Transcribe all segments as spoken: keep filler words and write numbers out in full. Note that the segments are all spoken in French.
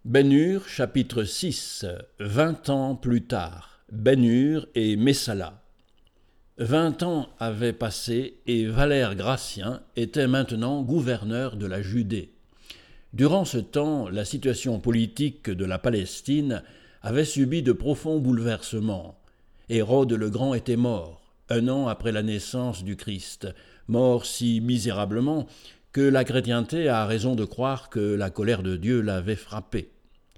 Ben-Hur, chapitre six. Vingt ans plus tard, Ben-Hur et Messala. Vingt ans avaient passé et Valère Gratien était maintenant gouverneur de la Judée. Durant ce temps, la situation politique de la Palestine avait subi de profonds bouleversements. Hérode le Grand était mort, un an après la naissance du Christ, mort si misérablement que la chrétienté a raison de croire que la colère de Dieu l'avait frappé.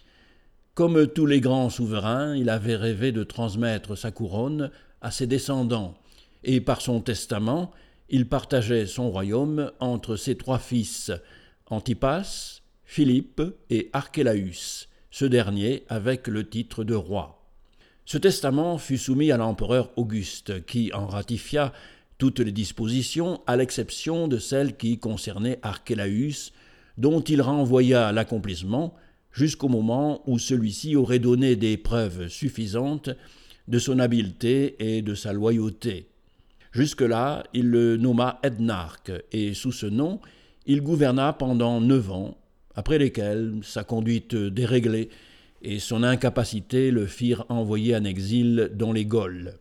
Comme tous les grands souverains, il avait rêvé de transmettre sa couronne à ses descendants, et par son testament, il partageait son royaume entre ses trois fils, Antipas, Philippe et Archélaüs, ce dernier avec le titre de roi. Ce testament fut soumis à l'empereur Auguste, qui en ratifia toutes les dispositions, à l'exception de celles qui concernaient Archélaüs, dont il renvoya l'accomplissement jusqu'au moment où celui-ci aurait donné des preuves suffisantes de son habileté et de sa loyauté. Jusque-là, il le nomma Ednarque, et sous ce nom, il gouverna pendant neuf ans, après lesquels sa conduite déréglée et son incapacité le firent envoyer en exil dans les Gaules.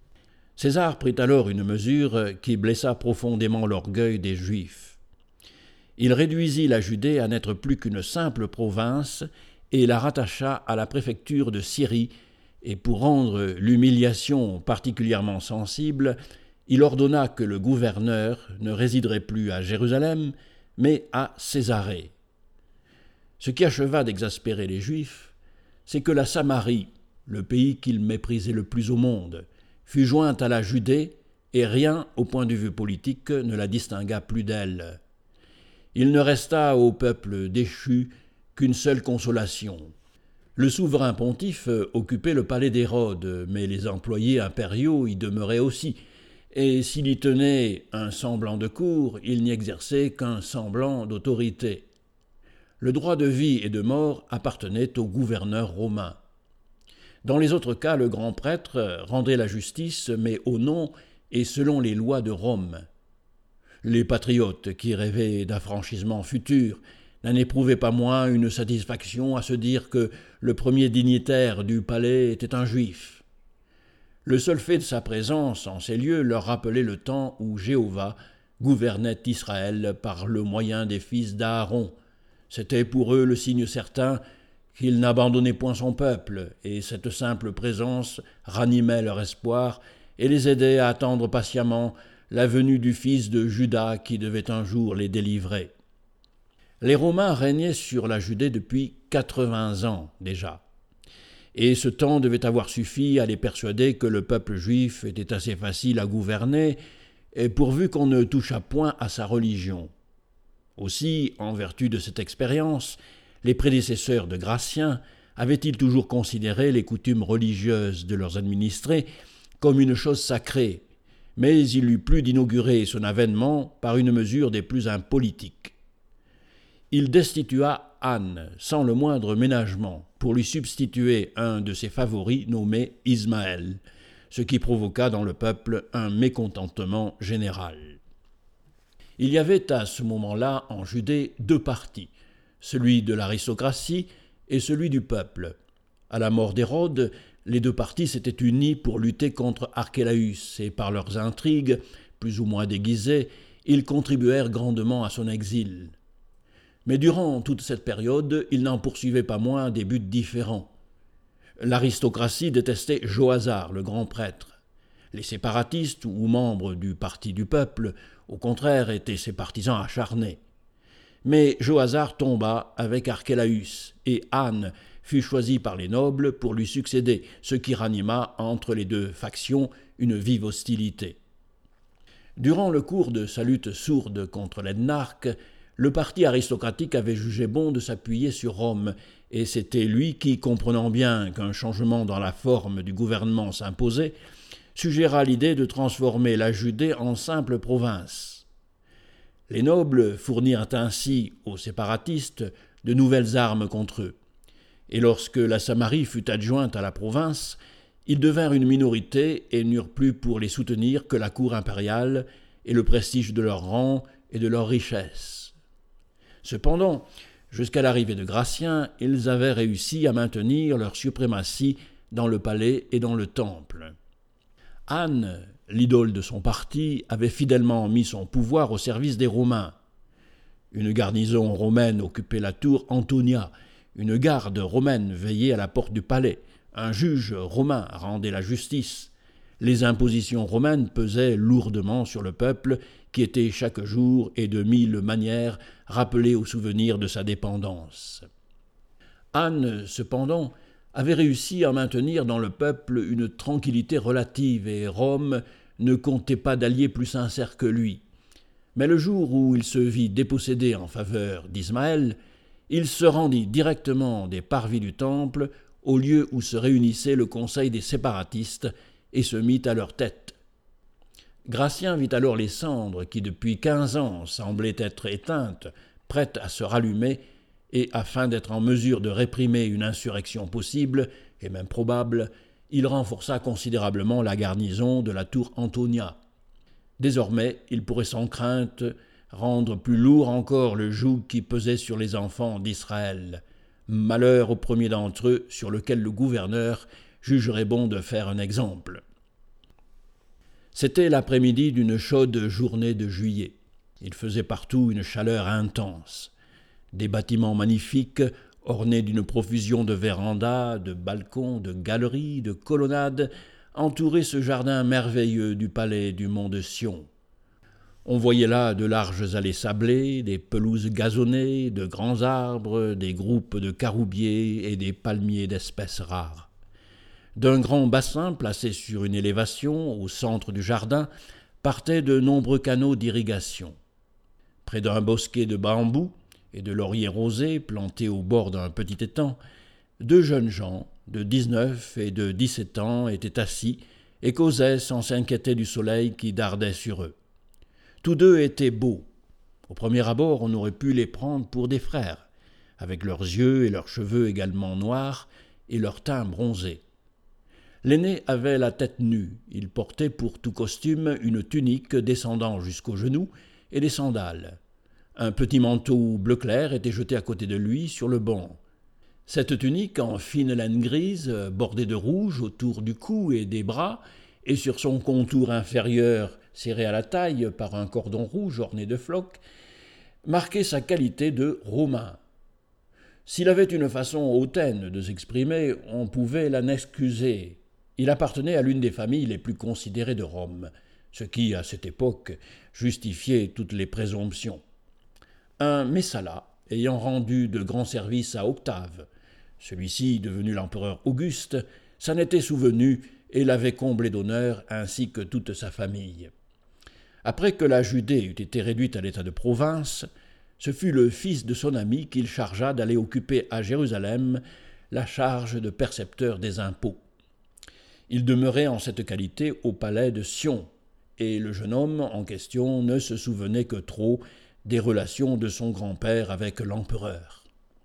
César prit alors une mesure qui blessa profondément l'orgueil des Juifs. Il réduisit la Judée à n'être plus qu'une simple province et la rattacha à la préfecture de Syrie, et pour rendre l'humiliation particulièrement sensible, il ordonna que le gouverneur ne résiderait plus à Jérusalem, mais à Césarée. Ce qui acheva d'exaspérer les Juifs, c'est que la Samarie, le pays qu'ils méprisaient le plus au monde, fut jointe à la Judée, et rien, au point de vue politique, ne la distingua plus d'elle. Il ne resta au peuple déchu qu'une seule consolation. Le souverain pontife occupait le palais d'Hérode, mais les employés impériaux y demeuraient aussi, et s'il y tenait un semblant de cour, il n'y exerçait qu'un semblant d'autorité. Le droit de vie et de mort appartenait au gouverneur romain. Dans les autres cas, le grand prêtre rendait la justice, mais au nom et selon les lois de Rome. Les patriotes qui rêvaient d'affranchissement futur n'en éprouvaient pas moins une satisfaction à se dire que le premier dignitaire du palais était un juif. Le seul fait de sa présence en ces lieux leur rappelait le temps où Jéhovah gouvernait Israël par le moyen des fils d'Aaron. C'était pour eux le signe certain qu'il n'abandonnait point son peuple, et cette simple présence ranimait leur espoir et les aidait à attendre patiemment la venue du fils de Juda qui devait un jour les délivrer. Les Romains régnaient sur la Judée depuis quatre-vingts ans déjà, et ce temps devait avoir suffi à les persuader que le peuple juif était assez facile à gouverner, et pourvu qu'on ne touchât point à sa religion. Aussi, en vertu de cette expérience, les prédécesseurs de Gratien avaient-ils toujours considéré les coutumes religieuses de leurs administrés comme une chose sacrée, mais il eut plus d'inaugurer son avènement par une mesure des plus impolitiques. Il destitua Anne sans le moindre ménagement pour lui substituer un de ses favoris nommé Ismaël, ce qui provoqua dans le peuple un mécontentement général. Il y avait à ce moment-là en Judée deux partis, celui de l'aristocratie et celui du peuple. À la mort d'Hérode, les deux partis s'étaient unis pour lutter contre Archélaüs, et par leurs intrigues, plus ou moins déguisées, ils contribuèrent grandement à son exil. Mais durant toute cette période, ils n'en poursuivaient pas moins des buts différents. L'aristocratie détestait Joasar, le grand prêtre. Les séparatistes, ou membres du parti du peuple, au contraire, étaient ses partisans acharnés. Mais Joasar tomba avec Archélaüs, et Anne fut choisi par les nobles pour lui succéder, ce qui ranima entre les deux factions une vive hostilité. Durant le cours de sa lutte sourde contre l'Ednarque, le parti aristocratique avait jugé bon de s'appuyer sur Rome, et c'était lui qui, comprenant bien qu'un changement dans la forme du gouvernement s'imposait, suggéra l'idée de transformer la Judée en simple province. Les nobles fournirent ainsi aux séparatistes de nouvelles armes contre eux. Et lorsque la Samarie fut adjointe à la province, ils devinrent une minorité et n'eurent plus pour les soutenir que la cour impériale et le prestige de leur rang et de leur richesse. Cependant, Jusqu'à l'arrivée de Gratien, ils avaient réussi à maintenir leur suprématie dans le palais et dans le temple. Anne, l'idole de son parti, avait fidèlement mis son pouvoir au service des Romains. Une garnison romaine occupait la tour Antonia, une garde romaine veillait à la porte du palais, un juge romain rendait la justice. Les impositions romaines pesaient lourdement sur le peuple qui était chaque jour et de mille manières rappelé au souvenir de sa dépendance. Anne, cependant, avait réussi à maintenir dans le peuple une tranquillité relative et Rome ne comptait pas d'alliés plus sincères que lui. Mais le jour où il se vit dépossédé en faveur d'Ismaël, il se rendit directement des parvis du temple au lieu où se réunissait le conseil des séparatistes et se mit à leur tête. Gratien vit alors les cendres qui depuis quinze ans semblaient être éteintes, prêtes à se rallumer, et afin d'être en mesure de réprimer une insurrection possible, et même probable, il renforça considérablement la garnison de la tour Antonia. Désormais, il pourrait sans crainte rendre plus lourd encore le joug qui pesait sur les enfants d'Israël. Malheur au premier d'entre eux sur lequel le gouverneur jugerait bon de faire un exemple. C'était l'après-midi d'une chaude journée de juillet. Il faisait partout une chaleur intense. Des bâtiments magnifiques, ornés d'une profusion de vérandas, de balcons, de galeries, de colonnades, entouraient ce jardin merveilleux du palais du mont de Sion. On voyait là de larges allées sablées, des pelouses gazonnées, de grands arbres, des groupes de caroubiers et des palmiers d'espèces rares. D'un grand bassin placé sur une élévation, au centre du jardin, partaient de nombreux canaux d'irrigation. Près d'un bosquet de bambous et de lauriers rosés plantés au bord d'un petit étang, deux jeunes gens, de dix-neuf et de dix-sept ans, étaient assis et causaient sans s'inquiéter du soleil qui dardait sur eux. Tous deux étaient beaux. Au premier abord, on aurait pu les prendre pour des frères, avec leurs yeux et leurs cheveux également noirs et leur teint bronzé. L'aîné avait la tête nue, il portait pour tout costume une tunique descendant jusqu'aux genoux et des sandales. Un petit manteau bleu clair était jeté à côté de lui sur le banc. Cette tunique en fine laine grise, bordée de rouge autour du cou et des bras, et sur son contour inférieur serré à la taille par un cordon rouge orné de flocs, marquait sa qualité de Romain. S'il avait une façon hautaine de s'exprimer, on pouvait l'en excuser. Il appartenait à l'une des familles les plus considérées de Rome, ce qui, à cette époque, justifiait toutes les présomptions. Un Messala, ayant rendu de grands services à Octave, celui-ci, devenu l'empereur Auguste, s'en était souvenu et l'avait comblé d'honneur ainsi que toute sa famille. Après que la Judée eut été réduite à l'état de province, ce fut le fils de son ami qu'il chargea d'aller occuper à Jérusalem la charge de percepteur des impôts. Il demeurait en cette qualité au palais de Sion, et le jeune homme en question ne se souvenait que trop des relations de son grand-père avec l'empereur.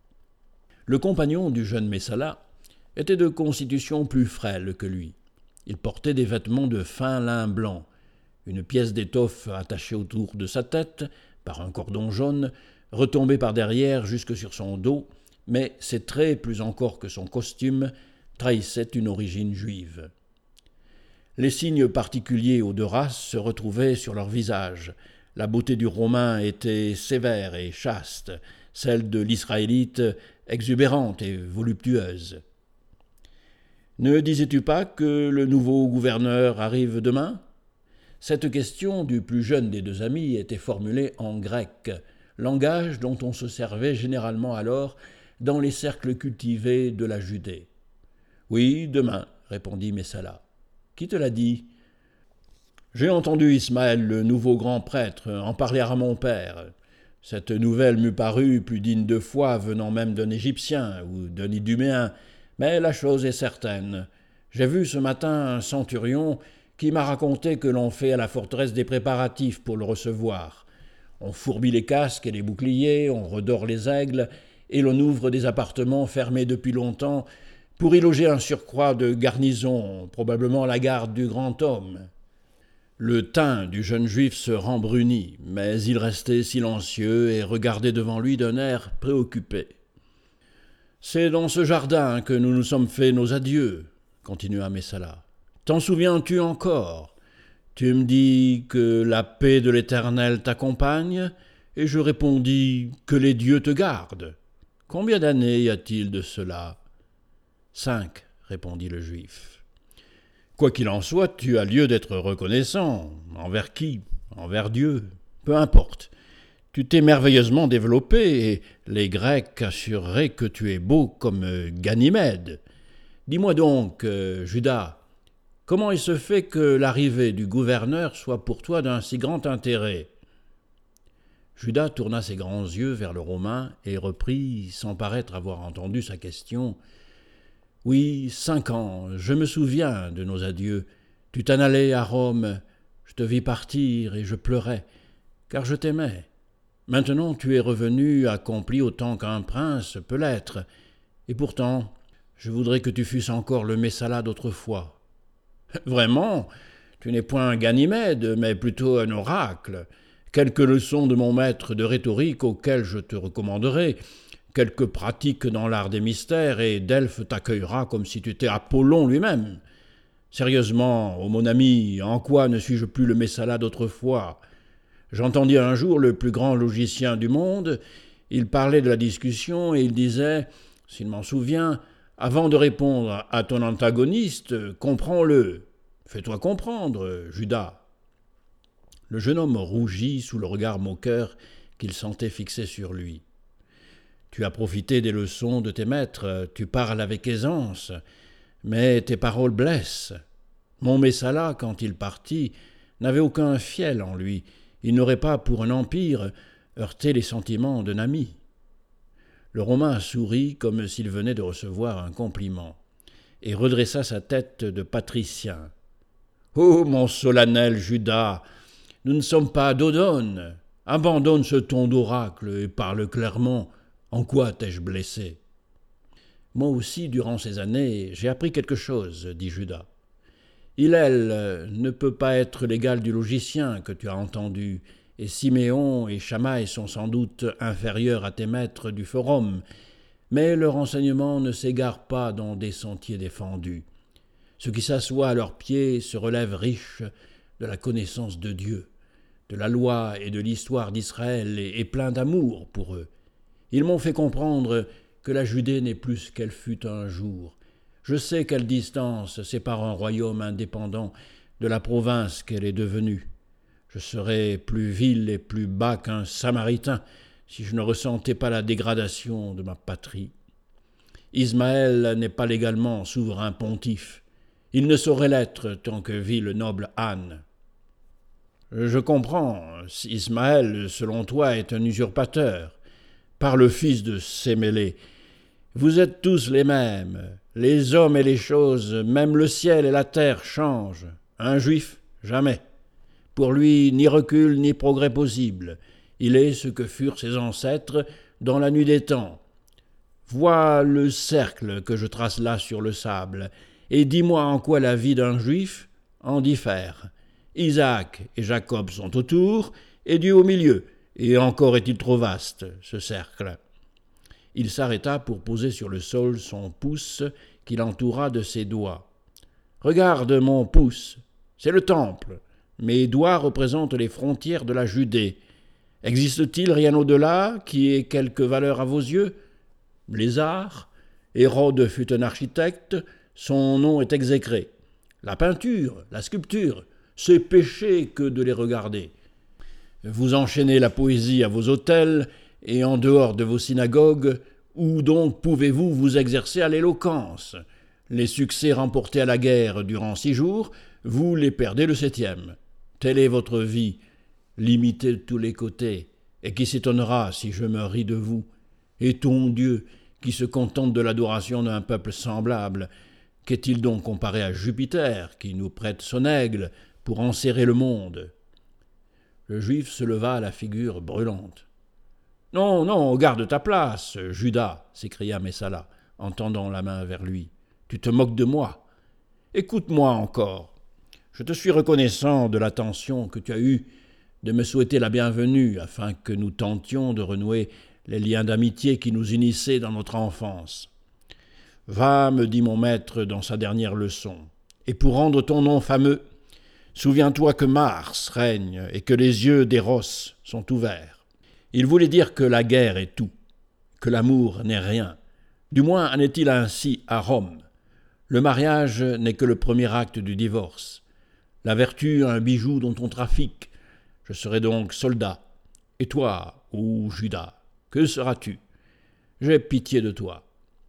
Le compagnon du jeune Messala était de constitution plus frêle que lui. Il portait des vêtements de fin lin blanc, une pièce d'étoffe attachée autour de sa tête par un cordon jaune, retombée par derrière jusque sur son dos, mais ses traits, plus encore que son costume, trahissaient une origine juive. Les signes particuliers aux deux races se retrouvaient sur leur visage. La beauté du Romain était sévère et chaste, celle de l'Israélite exubérante et voluptueuse. « Ne disais-tu pas que le nouveau gouverneur arrive demain ?» Cette question du plus jeune des deux amis était formulée en grec, langage dont on se servait généralement alors dans les cercles cultivés de la Judée. « Oui, demain, » répondit Messala. « Qui te l'a dit ?»« J'ai entendu Ismaël, le nouveau grand prêtre, en parler à mon père. Cette nouvelle m'eût paru plus digne de foi venant même d'un Égyptien ou d'un Iduméen, mais la chose est certaine. J'ai vu ce matin un centurion qui m'a raconté que l'on fait à la forteresse des préparatifs pour le recevoir. On fourbit les casques et les boucliers, on redore les aigles, et l'on ouvre des appartements fermés depuis longtemps pour y loger un surcroît de garnison, probablement la garde du grand homme. Le teint du jeune juif se rembrunit, mais il restait silencieux et regardait devant lui d'un air préoccupé. « C'est dans ce jardin que nous nous sommes fait nos adieux, » continua Messala. « T'en souviens-tu encore ? Tu me dis que la paix de l'Éternel t'accompagne, et je répondis que les dieux te gardent. Combien d'années y a-t-il de cela ? Cinq, répondit le juif. Quoi qu'il en soit, tu as lieu d'être reconnaissant. Envers qui ? Envers Dieu. Peu importe. Tu t'es merveilleusement développé, et les Grecs assureraient que tu es beau comme Ganymède. Dis-moi donc, euh, Judas, comment il se fait que l'arrivée du gouverneur soit pour toi d'un si grand intérêt ? Judas tourna ses grands yeux vers le Romain et reprit, sans paraître avoir entendu sa question. « Oui, cinq ans, je me souviens de nos adieux. Tu t'en allais à Rome, je te vis partir et je pleurais, car je t'aimais. Maintenant tu es revenu accompli autant qu'un prince peut l'être, et pourtant je voudrais que tu fusses encore le Messala d'autrefois. Vraiment, tu n'es point un Ganymède, mais plutôt un oracle. Quelques leçons de mon maître de rhétorique auxquelles je te recommanderai, quelques pratiques dans l'art des mystères, et Delphes t'accueillera comme si tu étais Apollon lui-même. Sérieusement, ô mon ami, en quoi ne suis-je plus le Messala d'autrefois ? J'entendis un jour le plus grand logicien du monde, il parlait de la discussion et il disait, s'il m'en souvient, avant de répondre à ton antagoniste, comprends-le. Fais-toi comprendre, Judas. Le jeune homme rougit sous le regard moqueur qu'il sentait fixé sur lui. Tu as profité des leçons de tes maîtres, tu parles avec aisance, mais tes paroles blessent. Mon Messala, quand il partit, n'avait aucun fiel en lui. Il n'aurait pas, pour un empire, heurté les sentiments d'un ami. Le Romain sourit comme s'il venait de recevoir un compliment, et redressa sa tête de patricien. « Ô mon solennel Judas, nous ne sommes pas à Dodone. Abandonne ce ton d'oracle et parle clairement. En quoi t'ai-je blessé ?» « Moi aussi, durant ces années, j'ai appris quelque chose, » dit Judas. « Hillel ne peut pas être l'égal du logicien que tu as entendu, et Siméon et Chamaï sont sans doute inférieurs à tes maîtres du forum, mais leur enseignement ne s'égare pas dans des sentiers défendus. Ceux qui s'assoient à leurs pieds se relèvent riches de la connaissance de Dieu, de la loi et de l'histoire d'Israël, et, et pleins d'amour pour eux. Ils m'ont fait comprendre que la Judée n'est plus ce qu'elle fut un jour. Je sais quelle distance sépare un royaume indépendant de la province qu'elle est devenue. Je serais plus vil et plus bas qu'un Samaritain si je ne ressentais pas la dégradation de ma patrie. Ismaël n'est pas légalement souverain pontife. Il ne saurait l'être tant que vit le noble Anne. Je comprends, Ismaël, selon toi, est un usurpateur, par le fils de Sémélé. Vous êtes tous les mêmes, les hommes et les choses, même le ciel et la terre changent. Un juif, jamais. Pour lui, ni recul ni progrès possible. Il est ce que furent ses ancêtres dans la nuit des temps. Vois le cercle que je trace là sur le sable, et dis-moi en quoi la vie d'un juif en diffère. Isaac et Jacob sont autour, et Dieu au milieu, et encore est-il trop vaste, ce cercle. Il s'arrêta pour poser sur le sol son pouce qu'il entoura de ses doigts. « Regarde mon pouce, c'est le temple. Mes doigts représentent les frontières de la Judée. Existe-t-il rien au-delà qui ait quelque valeur à vos yeux ? Les arts, Hérode fut un architecte, son nom est exécré. La peinture, la sculpture, c'est péché que de les regarder. Vous enchaînez la poésie à vos autels, et en dehors de vos synagogues, où donc pouvez-vous vous exercer à l'éloquence ? Les succès remportés à la guerre durant six jours, vous les perdez le septième. Telle est votre vie, limitée de tous les côtés, et qui s'étonnera si je me ris de vous. Et ton Dieu, qui se contente de l'adoration d'un peuple semblable, qu'est-il donc comparé à Jupiter, qui nous prête son aigle pour enserrer le monde ? Le juif se leva à la figure brûlante. « Non, non, garde ta place, Judas !» s'écria Messala, en tendant la main vers lui. « Tu te moques de moi. Écoute-moi encore. Je te suis reconnaissant de l'attention que tu as eue de me souhaiter la bienvenue afin que nous tentions de renouer les liens d'amitié qui nous unissaient dans notre enfance. Va, me dit mon maître dans sa dernière leçon, et pour rendre ton nom fameux, souviens-toi que Mars règne et que les yeux d'Éros sont ouverts. Il voulait dire que la guerre est tout, que l'amour n'est rien. Du moins en est-il ainsi à Rome. Le mariage n'est que le premier acte du divorce. La vertu un bijou dont on trafique. Je serai donc soldat. Et toi, ô Judas, que seras-tu? J'ai pitié de toi.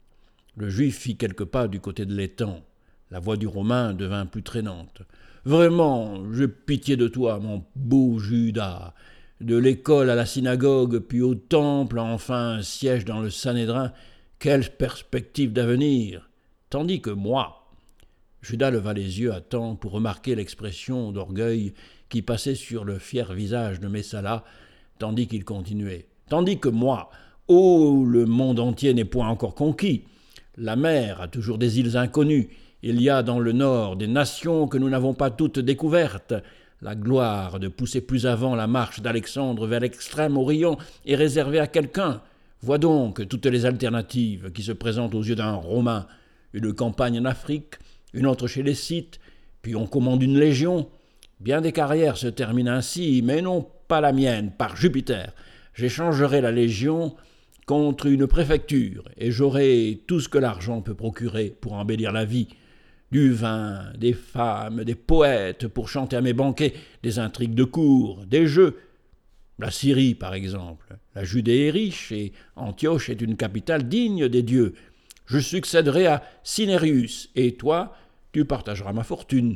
Le juif fit quelques pas du côté de l'étang. La voix du Romain devint plus traînante. Vraiment, j'ai pitié de toi, mon beau Judas. De l'école à la synagogue, puis au temple, enfin un siège dans le Sanhédrin. Quelle perspective d'avenir! Tandis que moi... Judas leva les yeux à temps pour remarquer l'expression d'orgueil qui passait sur le fier visage de Messala, tandis qu'il continuait. Tandis que moi, oh, le monde entier n'est point encore conquis. La mer a toujours des îles inconnues. Il y a dans le nord des nations que nous n'avons pas toutes découvertes. La gloire de pousser plus avant la marche d'Alexandre vers l'extrême Orient est réservée à quelqu'un. Vois donc toutes les alternatives qui se présentent aux yeux d'un Romain. Une campagne en Afrique, une autre chez les Scythes, puis on commande une légion. Bien des carrières se terminent ainsi, mais non pas la mienne, par Jupiter. J'échangerai la légion contre une préfecture, et j'aurai tout ce que l'argent peut procurer pour embellir la vie. Du vin, des femmes, des poètes pour chanter à mes banquets, des intrigues de cour, des jeux. La Syrie, par exemple. La Judée est riche, et Antioche est une capitale digne des dieux. Je succéderai à Cinérius, et toi, tu partageras ma fortune.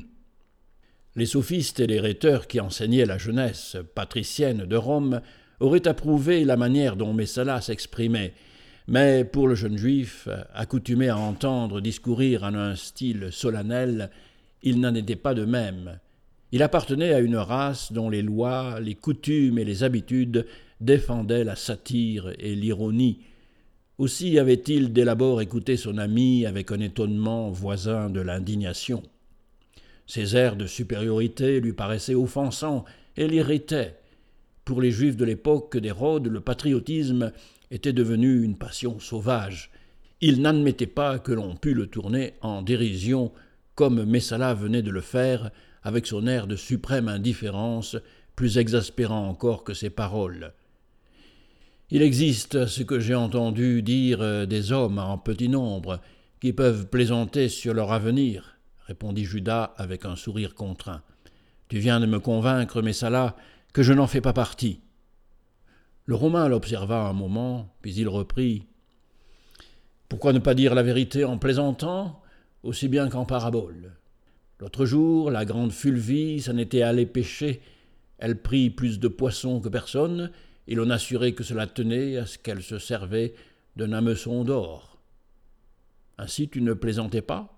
Les sophistes et les rhéteurs qui enseignaient la jeunesse patricienne de Rome auraient approuvé la manière dont Messala s'exprimait, mais pour le jeune juif, accoutumé à entendre discourir en un style solennel, il n'en était pas de même. Il appartenait à une race dont les lois, les coutumes et les habitudes défendaient la satire et l'ironie. Aussi avait-il dès l'abord écouté son ami avec un étonnement voisin de l'indignation. Ses airs de supériorité lui paraissaient offensants et l'irritaient. Pour les Juifs de l'époque d'Hérode, le patriotisme était devenu une passion sauvage. Il n'admettait pas que l'on pût le tourner en dérision, comme Messala venait de le faire, avec son air de suprême indifférence, plus exaspérant encore que ses paroles. Il existe ce que j'ai entendu dire des hommes en petit nombre, qui peuvent plaisanter sur leur avenir, répondit Judas avec un sourire contraint. Tu viens de me convaincre, Messala, que je n'en fais pas partie. Le Romain l'observa un moment, puis il reprit. Pourquoi ne pas dire la vérité en plaisantant, aussi bien qu'en parabole? L'autre jour, la grande Fulvie s'en était allée pêcher. Elle prit plus de poissons que personne, et l'on assurait que cela tenait à ce qu'elle se servait d'un hameçon d'or. Ainsi tu ne plaisantais pas?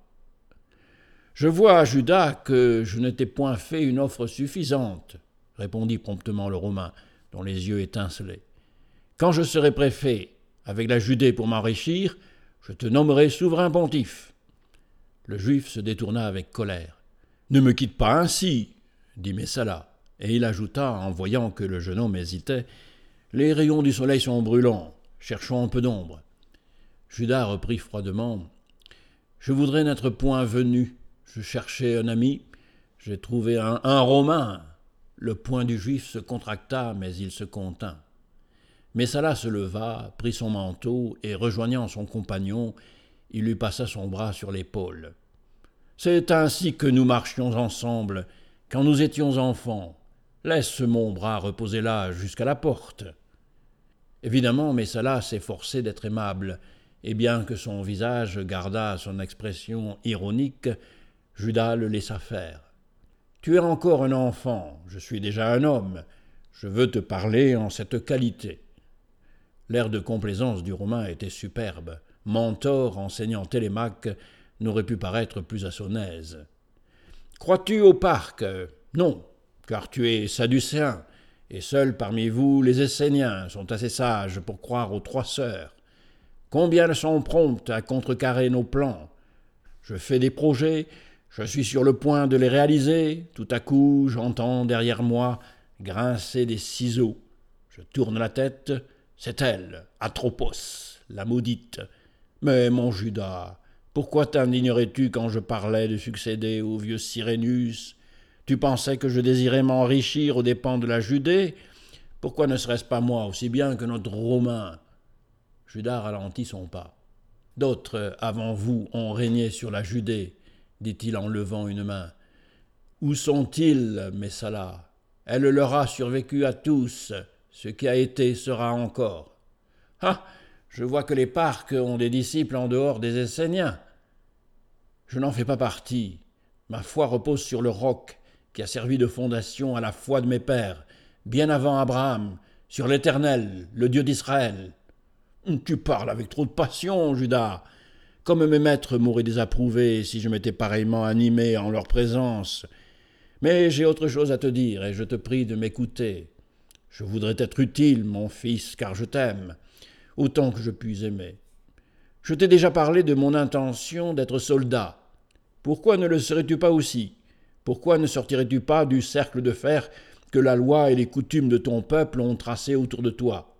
Je vois, Judas, que je ne t'ai point fait une offre suffisante, répondit promptement le Romain, dont les yeux étincelaient. Quand je serai préfet, avec la Judée pour m'enrichir, je te nommerai souverain pontife. Le Juif se détourna avec colère. Ne me quitte pas ainsi, dit Messala, et il ajouta, en voyant que le jeune homme hésitait, les rayons du soleil sont brûlants, cherchons un peu d'ombre. Judas reprit froidement. Je voudrais n'être point venu. Je cherchais un ami. J'ai trouvé un, un Romain. Le poing du Juif se contracta, mais il se contint. Messala se leva, prit son manteau, et rejoignant son compagnon, il lui passa son bras sur l'épaule. C'est ainsi que nous marchions ensemble, quand nous étions enfants. Laisse mon bras reposer là, jusqu'à la porte. Évidemment, Messala s'efforçait d'être aimable, et bien que son visage gardât son expression ironique, Judas le laissa faire. « Tu es encore un enfant, je suis déjà un homme, je veux te parler en cette qualité. » L'air de complaisance du Romain était superbe. Mentor enseignant Télémaque n'aurait pu paraître plus à son aise. « Crois-tu au parc ? Non, car tu es sadducéen, et seuls parmi vous les Esséniens sont assez sages pour croire aux trois sœurs. Combien elles sont promptes à contrecarrer nos plans. Je fais des projets, Je suis sur le point de les réaliser. Tout à coup, j'entends derrière moi grincer des ciseaux. Je tourne la tête. C'est elle, Atropos, la maudite. Mais mon Judas, pourquoi t'indignerais-tu quand je parlais de succéder au vieux Cyrénus? Tu pensais que je désirais m'enrichir aux dépens de la Judée? Pourquoi ne serait-ce pas moi aussi bien que notre Romain? Judas ralentit son pas. D'autres avant vous ont régné sur la Judée, dit-il en levant une main. Où sont-ils, Messala? Elle leur a survécu à tous. Ce qui a été sera encore. Ah, je vois que les Parques ont des disciples en dehors des Esséniens. Je n'en fais pas partie. Ma foi repose sur le roc qui a servi de fondation à la foi de mes pères, bien avant Abraham, sur l'Éternel, le Dieu d'Israël. Tu parles avec trop de passion, Judas. Comme mes maîtres m'auraient désapprouvé si je m'étais pareillement animé en leur présence. Mais j'ai autre chose à te dire, et je te prie de m'écouter. Je voudrais être utile, mon fils, car je t'aime, autant que je puis aimer. Je t'ai déjà parlé de mon intention d'être soldat. Pourquoi ne le serais-tu pas aussi? Pourquoi ne sortirais-tu pas du cercle de fer que la loi et les coutumes de ton peuple ont tracé autour de toi?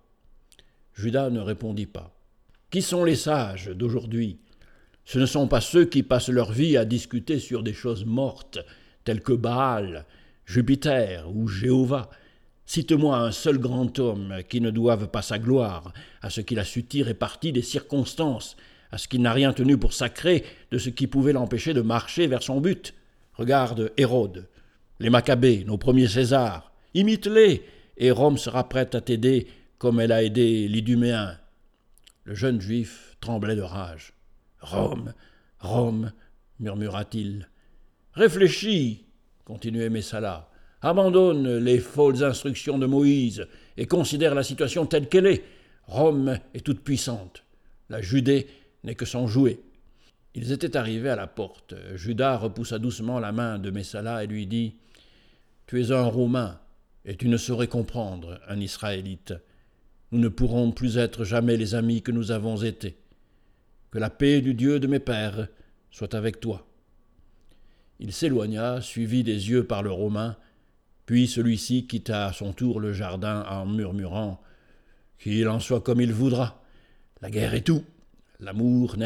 Judas ne répondit pas. Qui sont les sages d'aujourd'hui? Ce ne sont pas ceux qui passent leur vie à discuter sur des choses mortes, telles que Baal, Jupiter ou Jéhovah. Cite-moi un seul grand homme qui ne doive pas sa gloire à ce qu'il a su tirer parti des circonstances, à ce qu'il n'a rien tenu pour sacré de ce qui pouvait l'empêcher de marcher vers son but. Regarde Hérode, les Maccabées, nos premiers Césars. Imite-les, et Rome sera prête à t'aider comme elle a aidé l'Iduméen. Le jeune juif tremblait de rage. « Rome, Rome, murmura-t-il. « Réfléchis, continuait Messala. Abandonne les folles instructions de Moïse et considère la situation telle qu'elle est. Rome est toute puissante. La Judée n'est que son jouet. » Ils étaient arrivés à la porte. Judas repoussa doucement la main de Messala et lui dit « Tu es un Romain, et tu ne saurais comprendre un Israélite. Nous ne pourrons plus être jamais les amis que nous avons été. Que la paix du Dieu de mes pères soit avec toi. » Il s'éloigna, suivi des yeux par le Romain, puis celui-ci quitta à son tour le jardin en murmurant « Qu'il en soit comme il voudra. La guerre est tout, l'amour n'est rien. »